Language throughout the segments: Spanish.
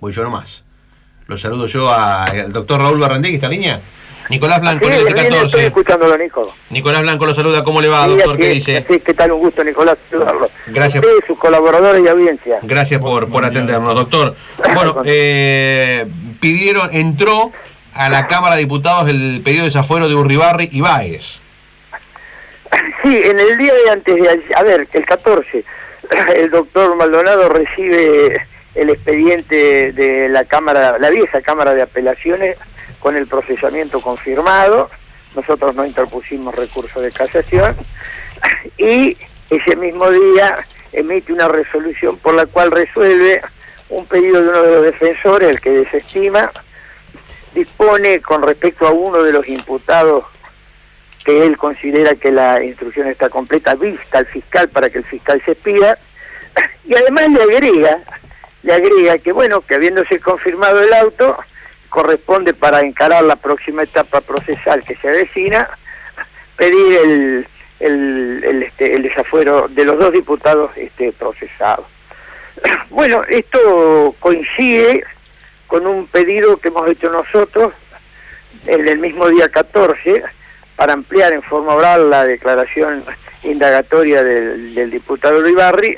voy yo nomás. Lo saludo yo al doctor Raúl Barrandí, que está en línea. Nicolás Blanco, sí, el de 14. Estoy escuchándolo, Nico. Nicolás Blanco lo saluda. ¿Cómo le va, doctor? ¿Qué dice? Sí, ¿qué tal? Un gusto, Nicolás, saludarlo. Gracias. Usted, sus colaboradores y audiencia. Gracias por atendernos, doctor. Bueno, entró a la Cámara de Diputados el pedido de desafuero de Urribarri y Báez. Sí, en el día de antes de ayer, a ver, el 14, el doctor Maldonado recibe el expediente de la Cámara, la vieja Cámara de Apelaciones, con el procesamiento confirmado. Nosotros no interpusimos recurso de casación y ese mismo día emite una resolución por la cual resuelve un pedido de uno de los defensores, el que desestima, dispone con respecto a uno de los imputados que él considera que la instrucción está completa, vista al fiscal para que el fiscal se expida, y además le agrega que bueno, que habiéndose confirmado el auto, corresponde para encarar la próxima etapa procesal que se avecina, pedir el desafuero de los dos diputados procesados. Bueno, esto coincide con un pedido que hemos hecho nosotros en el mismo día 14 para ampliar en forma oral la declaración indagatoria del diputado Urribarri,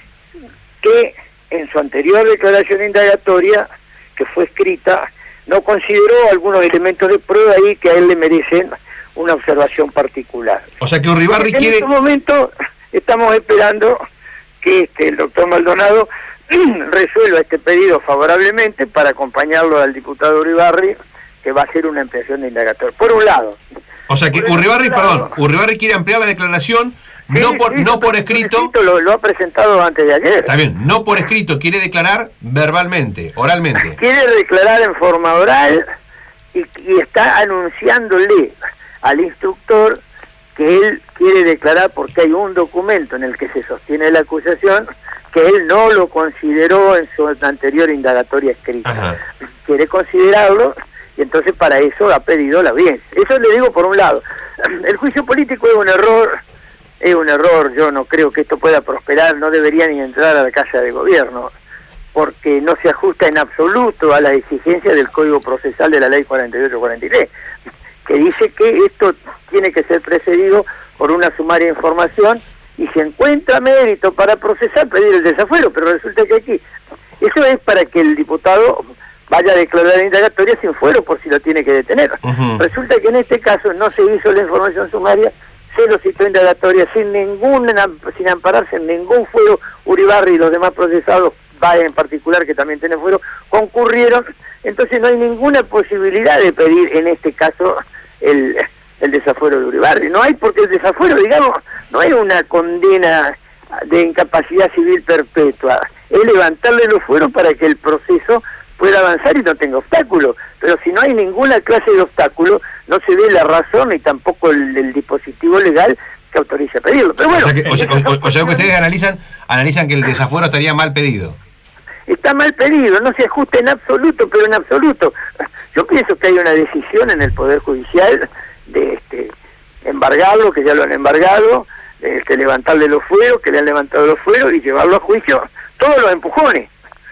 que en su anterior declaración indagatoria, que fue escrita, no consideró algunos elementos de prueba ahí que a él le merecen una observación particular. O sea que Urribarri quiere... En este momento estamos esperando que el doctor Maldonado resuelva este pedido favorablemente para acompañarlo al diputado Urribarri, que va a hacer una ampliación de indagatoria. Por un lado. O sea que Urribarri quiere ampliar la declaración, sí, no por escrito. Lo ha presentado antes de ayer. Está bien, no por escrito, quiere declarar verbalmente, oralmente. Quiere declarar en forma oral y está anunciándole al instructor que él quiere declarar porque hay un documento en el que se sostiene la acusación que él no lo consideró en su anterior indagatoria escrita. Ajá. Quiere considerarlo y entonces para eso ha pedido la audiencia. Eso le digo por un lado. El juicio político es un error, yo no creo que esto pueda prosperar, no debería ni entrar a la Casa de Gobierno, porque no se ajusta en absoluto a las exigencias del Código Procesal de la Ley 4843, que dice que esto tiene que ser precedido por una sumaria información y si encuentra mérito para procesar, pedir el desafuero, pero resulta que aquí, eso es para que el diputado vaya a declarar la indagatoria sin fuero por si lo tiene que detener. Resulta que en este caso no se hizo la información sumaria, se lo citó indagatoria sin ampararse en ningún fuero. Urribarri y los demás procesados, Báez en particular, que también tiene fuero, concurrieron, entonces no hay ninguna posibilidad de pedir en este caso el desafuero de Urribarri. No hay, porque el desafuero, digamos, no es una condena de incapacidad civil perpetua, es levantarle los fueros para que el proceso pueda avanzar y no tenga obstáculos, pero si no hay ninguna clase de obstáculo, no se ve la razón ni tampoco el dispositivo legal que autorice a pedirlo. Pero bueno, o sea que ustedes analizan que el desafuero estaría mal pedido. Está mal pedido, no se ajusta en absoluto, pero en absoluto. Yo pienso que hay una decisión en el Poder Judicial de embargarlo, que ya lo han embargado, levantarle los fueros, que le han levantado los fueros y llevarlo a juicio, todos los empujones.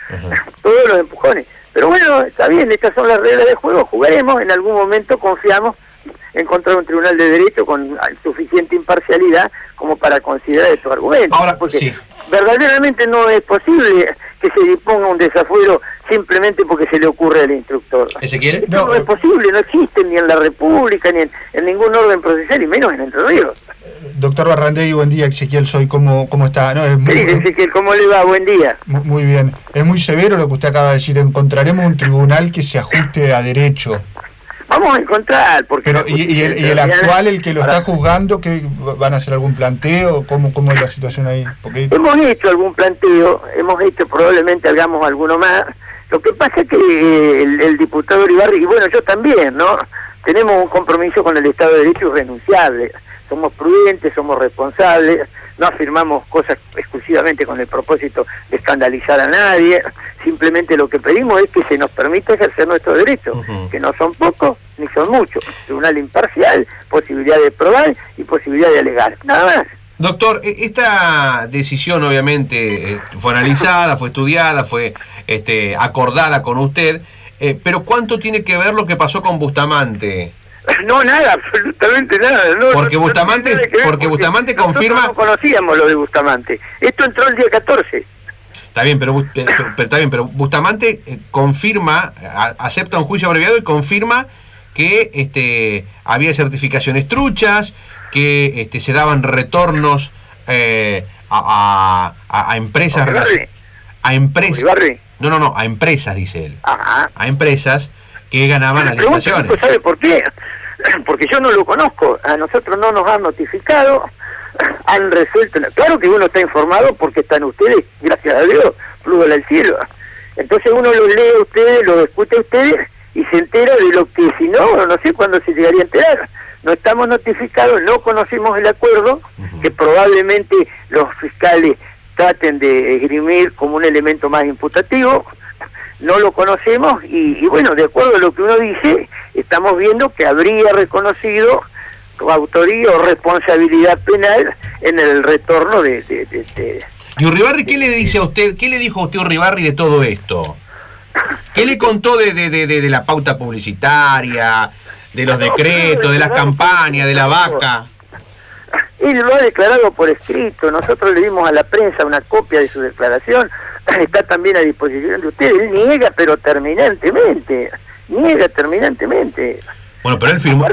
Todos los empujones. Pero bueno, está bien, estas son las reglas del juego, jugaremos, en algún momento confiamos en encontrar un tribunal de derecho con suficiente imparcialidad como para considerar estos argumentos. Ahora, porque sí, verdaderamente no es posible que se disponga un desafuero simplemente porque se le ocurre al instructor. ¿Ezequiel? No es posible, no existe ni en la República, ni en ningún orden procesal, y menos en Entre Ríos. Doctor Barrandegui, buen día. Ezequiel soy, ¿cómo está? No, Ezequiel, ¿cómo le va? Buen día. Muy bien. Es muy severo lo que usted acaba de decir. Encontraremos un tribunal que se ajuste a derecho. Vamos a encontrar, porque... Pero, ¿y el actual, el que lo está juzgando, que van a hacer algún planteo? ¿Cómo es la situación ahí? Porque... Hemos hecho algún planteo, probablemente hagamos alguno más. Lo que pasa es que el diputado Urribarri, y bueno, yo también, ¿no? Tenemos un compromiso con el Estado de Derecho irrenunciable. Somos prudentes, somos responsables, no afirmamos cosas exclusivamente con el propósito de escandalizar a nadie, simplemente lo que pedimos es que se nos permita ejercer nuestros derechos, que no son pocos ni son muchos, tribunal imparcial, posibilidad de probar y posibilidad de alegar, nada más. Doctor, esta decisión obviamente fue analizada, fue estudiada, fue acordada con usted, pero ¿cuánto tiene que ver lo que pasó con Bustamante? No, nada, absolutamente nada. No, porque Bustamante confirma... No conocíamos lo de Bustamante. Esto entró el día 14. Está bien, pero Bustamante confirma, acepta un juicio abreviado y confirma que había certificaciones truchas, que se daban retornos a empresas... ¿A empresas? No, a empresas, dice él. Ajá. A empresas que ganaban las licitaciones. ¿Sabe por qué? Porque yo no lo conozco. A nosotros no nos han notificado, han resuelto... Claro que uno está informado porque están ustedes, gracias a Dios, plúgale al cielo. Entonces uno lo lee a ustedes, lo escucha a ustedes y se entera de lo que, si no sé cuándo se llegaría a enterar. No estamos notificados, no conocimos el acuerdo, que probablemente los fiscales traten de esgrimir como un elemento más imputativo. No lo conocemos y bueno, de acuerdo a lo que uno dice, estamos viendo que habría reconocido autoría o responsabilidad penal en el retorno de... ¿Y Uribarri qué le dice a usted? ¿Qué le dijo a usted Uribarri de todo esto? ¿Qué le contó de la pauta publicitaria, de los decretos, de las campañas, de la vaca? Él lo ha declarado por escrito, nosotros le dimos a la prensa una copia de su declaración, está también a disposición de ustedes. Él niega, pero terminantemente, Bueno, pero él firmó,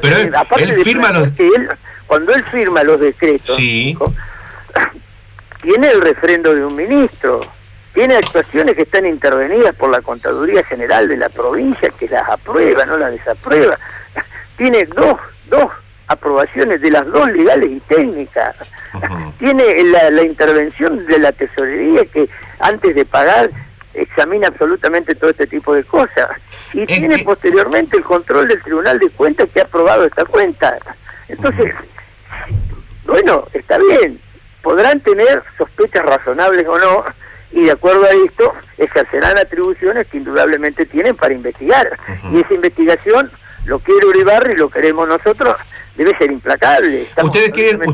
cuando él firma los decretos, sí, tiene el refrendo de un ministro, tiene actuaciones que están intervenidas por la Contaduría General de la provincia, que las aprueba, no las desaprueba, tiene dos aprobaciones de las dos legales y técnicas. Tiene la intervención de la tesorería que antes de pagar examina absolutamente todo este tipo de cosas. Y tiene posteriormente el control del Tribunal de Cuentas que ha aprobado esta cuenta. Entonces, bueno, está bien, podrán tener sospechas razonables o no, y de acuerdo a esto ejercerán atribuciones que indudablemente tienen para investigar. Y esa investigación, lo quiere Uribarri, lo queremos nosotros, debe ser implacable. Ustedes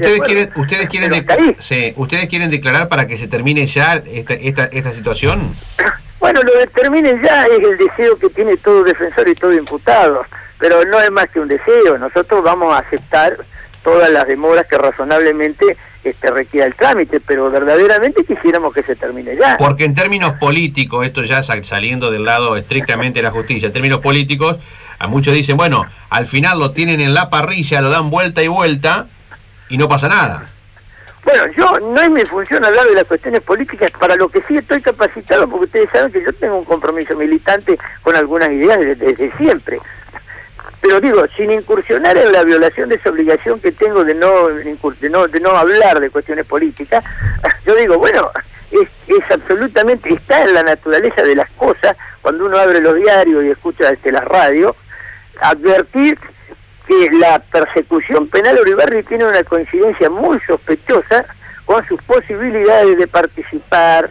quieren declarar para que se termine ya esta situación. Bueno, lo de termine ya es el deseo que tiene todo defensor y todo imputado, pero no es más que un deseo. Nosotros vamos a aceptar todas las demoras que razonablemente requiera el trámite, pero verdaderamente quisiéramos que se termine ya. Porque en términos políticos, esto ya saliendo del lado estrictamente de la justicia, en términos políticos, a muchos dicen, bueno, al final lo tienen en la parrilla, lo dan vuelta y vuelta y no pasa nada. Bueno, no es mi función hablar de las cuestiones políticas, para lo que sí estoy capacitado, porque ustedes saben que yo tengo un compromiso militante con algunas ideas desde siempre. Pero digo, sin incursionar en la violación de esa obligación que tengo de no hablar de cuestiones políticas, yo digo, bueno, es absolutamente, está en la naturaleza de las cosas, cuando uno abre los diarios y escucha las radios, advertir que la persecución penal a Uribarri tiene una coincidencia muy sospechosa con sus posibilidades de participar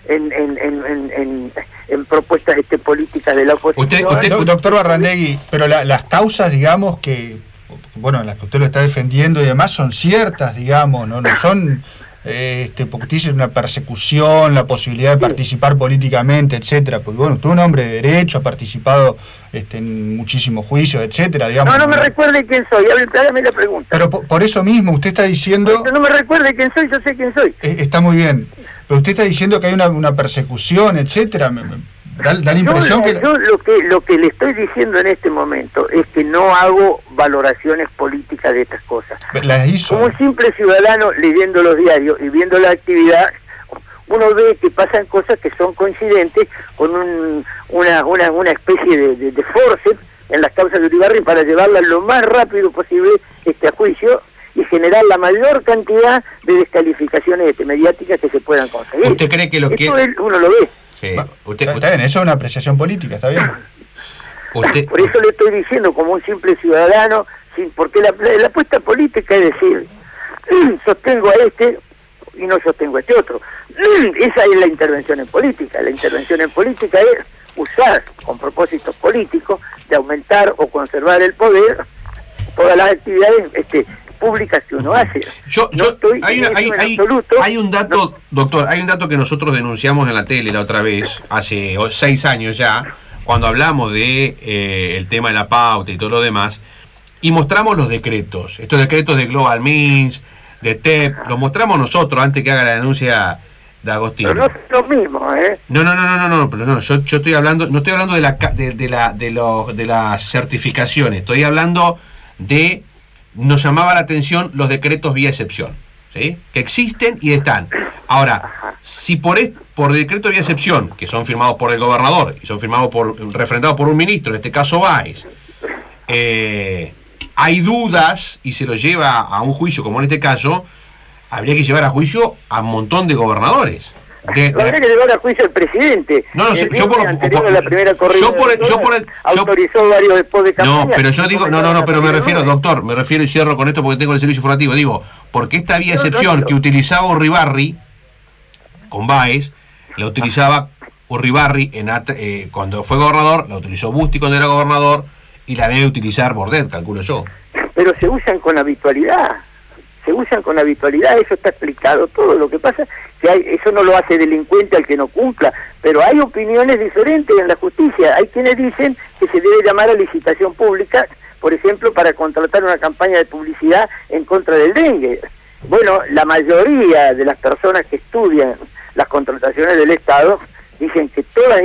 en propuestas políticas de la oposición. Doctor Barrandegui, pero las causas, digamos, las que usted lo está defendiendo y demás, son ciertas, digamos, no son porque dice una persecución, la posibilidad de participar políticamente, etcétera. Pues bueno, usted es un hombre de derecho, ha participado en muchísimos juicios, etcétera, digamos. No me recuerde quién soy, hágame la pregunta. Pero por eso mismo, usted está diciendo... No me recuerde quién soy, yo sé quién soy. Está muy bien, pero usted está diciendo que hay una persecución, etcétera. Da la impresión yo lo que le estoy diciendo en este momento es que no hago valoraciones políticas de estas cosas. Las hizo. Como un simple ciudadano leyendo los diarios y viendo la actividad, uno ve que pasan cosas que son coincidentes con una especie de forceps en las causas de Uribarri para llevarlas lo más rápido posible a juicio y generar la mayor cantidad de descalificaciones mediáticas que se puedan conseguir. ¿Usted cree que uno lo ve? Está bien, eso es una apreciación política, está bien. Por eso le estoy diciendo, como un simple ciudadano, porque la apuesta política es decir, sostengo a y no sostengo a este otro. Esa es la intervención en política. La intervención en política es usar con propósitos políticos de aumentar o conservar el poder todas las actividades públicas que uno hace. Hay un dato, doctor, hay un dato que nosotros denunciamos en la tele la otra vez, hace 6 años ya, cuando hablamos de el tema de la pauta y todo lo demás, y mostramos los decretos, estos decretos de Global Means, de TEP, los mostramos nosotros antes que haga la denuncia de Agostino. Pero no es lo mismo, ¿eh? No, yo estoy hablando, no estoy hablando de las certificaciones, estoy hablando de, nos llamaba la atención los decretos vía excepción, ¿sí? Que existen y están. Ahora, si por decreto vía excepción, que son firmados por el gobernador y son refrendados por un ministro, en este caso Báez, hay dudas y se lo lleva a un juicio, como en este caso, habría que llevar a juicio a un montón de gobernadores. Habría que llevar a juicio al presidente. Autorizó varios después de campaña. No, pero yo digo, pero me refiero, doctor, y cierro con esto porque tengo el servicio informativo, digo, porque esta vía excepción que utilizaba Urribarri con Báez, la utilizaba Urribarri cuando fue gobernador, la utilizó Busti cuando era gobernador, y la debe utilizar Bordet, calculo yo. Pero se usan con habitualidad. Eso está explicado todo. Lo que pasa es que eso no lo hace delincuente al que no cumpla, pero hay opiniones diferentes en la justicia. Hay quienes dicen que se debe llamar a licitación pública, por ejemplo, para contratar una campaña de publicidad en contra del dengue. Bueno, la mayoría de las personas que estudian las contrataciones del Estado dicen que todas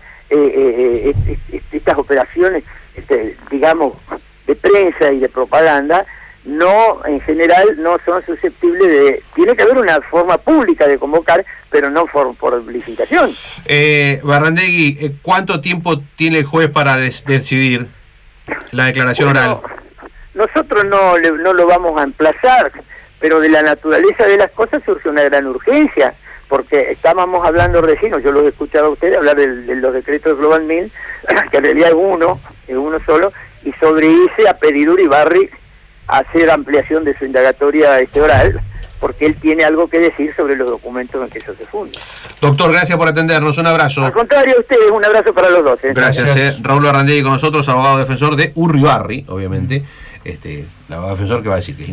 estas operaciones, digamos, de prensa y de propaganda, en general no son susceptibles de... Tiene que haber una forma pública de convocar, pero no por licitación. Barrandegui, ¿cuánto tiempo tiene el juez para decidir la declaración oral? Nosotros no lo vamos a emplazar, pero de la naturaleza de las cosas surge una gran urgencia, porque estábamos hablando recién, yo los he escuchado a ustedes hablar de los decretos Global Means, que en realidad es uno solo, y sobre ese ha pedido Uribarri hacer ampliación de su indagatoria oral, porque él tiene algo que decir sobre los documentos en que eso se funda. Doctor, gracias por atendernos, un abrazo. Al contrario, a ustedes, un abrazo para los dos. Gracias. Raúl Barrandegui con nosotros, abogado defensor de Urribarri, obviamente, el abogado defensor que va a decir que